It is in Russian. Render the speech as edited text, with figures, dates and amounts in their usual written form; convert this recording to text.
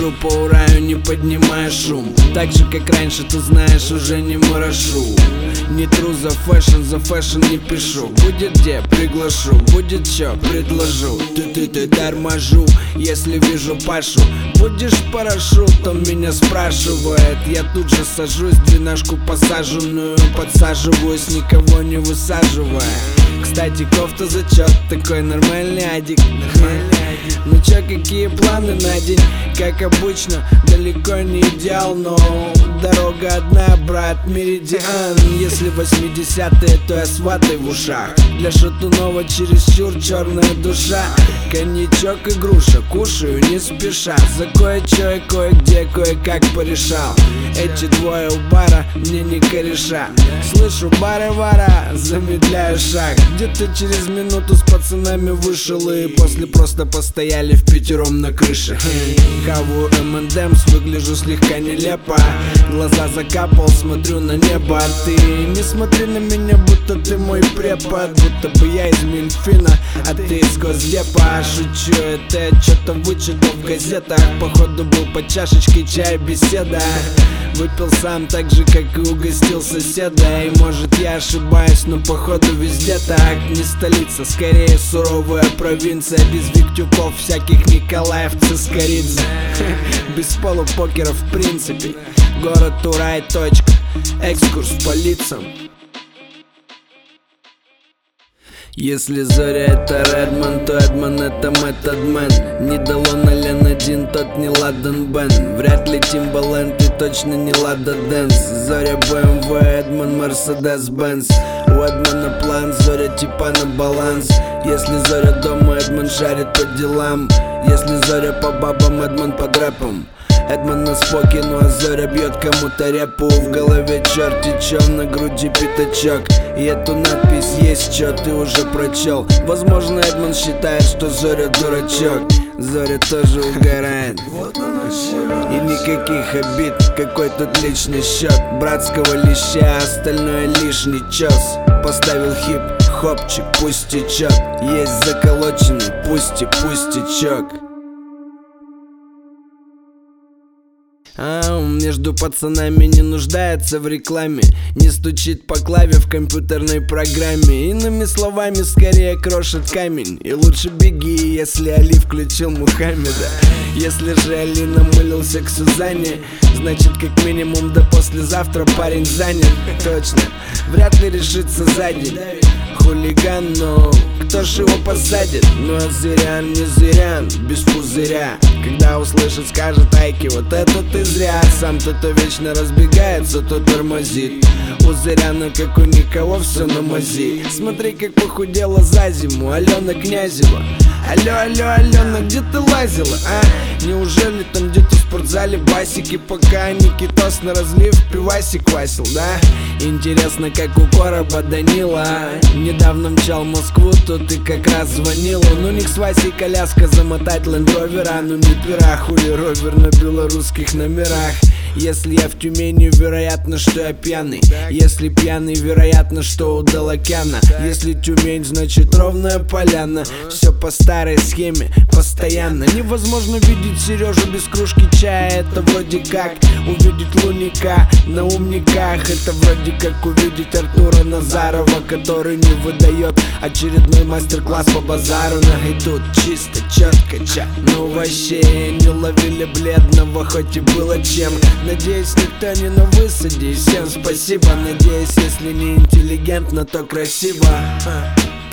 хожу по ураю, не поднимая шум. Так же, как раньше, ты знаешь, уже не морошу. Не тру за фэшн не пишу. Будет где, приглашу, будет чё, предложу. Ты торможу, если вижу Пашу. Будешь парашютом, меня спрашивает. Я тут же сажусь, двенашку посаженную подсаживаюсь, никого не высаживая. Кстати, кофта зачет, такой нормальный адик. Ну чё, какие планы на день? Как обычно, далеко не идеал, но дорога одна, брат, меридиан. Если 80-е, то я с ватой в ушах. Для шатунова чересчур черная душа. Коньячок и груша, кушаю не спеша. За кое-чё и кое-где, кое-как порешал. Эти двое у бара мне не кореша. Слышу бары-вара, замедляю шаг. Где-то через минуту с пацанами вышел, и после просто постояли впятером на крыше. Хаваю M&M's, выгляжу слегка нелепо. Глаза закапал, смотрю на небо. Ты не смотри на меня, будто ты мой препод. Будто бы я из Минфина, а ты из Госдепа. Шучу, это я что-то вычитал в газетах. Походу был по чашечке чая беседа. Выпил сам так же, как и угостил соседа. И может я ошибаюсь, но походу везде так. Не столица, скорее суровая провинция. Без Виктюков, всяких Николаев, Цискоридзе. Без полупокера в принципе. Город Урай, точка. Экскурс по лицам. Если Зоря это Редман, то Эдман это Method Man. Не дало на Лен-1, тот не Ладен Бен. Вряд ли Тимбаленд и точно не Лада Дэнс. Зоря БМВ, Эдман Мерседес Бенц. У Эдмана план, Зоря типа на баланс. Если Зоря дома, Эдман шарит по делам. Если Зоря по бабам, Эдман под рэпом. Эдман на споке, ну а Зоря бьет кому-то репу. В голове черти чё, на груди пятачок. И эту надпись есть чё, ты уже прочел. Возможно, Эдман считает, что Зоря дурачок. Зоря тоже угорает. И никаких обид, какой тут личный счет. Братского леща, остальное лишний час. Поставил хип-хопчик, пусть течет. Есть заколоченный, пусть течок. Между пацанами не нуждается в рекламе. Не стучит по клаве в компьютерной программе. Иными словами, скорее крошит камень. И лучше беги, если Али включил Мухаммеда. Если же Али намылился к Сюзанне, значит как минимум до послезавтра парень занят. Точно, вряд ли решится за день. Хулиган, но кто ж его посадит? Ну а зырян не зырян, без пузыря. Когда услышит, скажет: Айки, вот это ты зря. Сам-то то вечно разбегается, то тормозит. У зыряна, как у никого, все на мази. Смотри, как похудела за зиму Алена Князева. Алло, Алена, где ты лазила, а? Неужели там где-то в спортзале басики, пока Никитос на разлив пивасик квасил, да? Интересно, как у короба Данила. Недавно мчал в Москву, то ты как раз звонила. Ну них с Васей коляска замотать лендровера. Ну не пера, хули ровер на белорусских номерах. Если я в Тюмени, вероятно, что я пьяный. Если пьяный, вероятно, что у Далакяна. Если Тюмень, значит ровная поляна. Все по старой схеме, постоянно. Невозможно видеть Сережу без кружки чая. Это вроде как увидеть Луника на умниках. Это вроде как увидеть Артура Назарова, который не выдает очередной мастер-класс по базару. И тут чисто, четко, ча. Ну вообще не ловили бледного, хоть и было чем. Надеюсь, никто не на высаде. Всем спасибо. Надеюсь, если не интеллигентно, то красиво.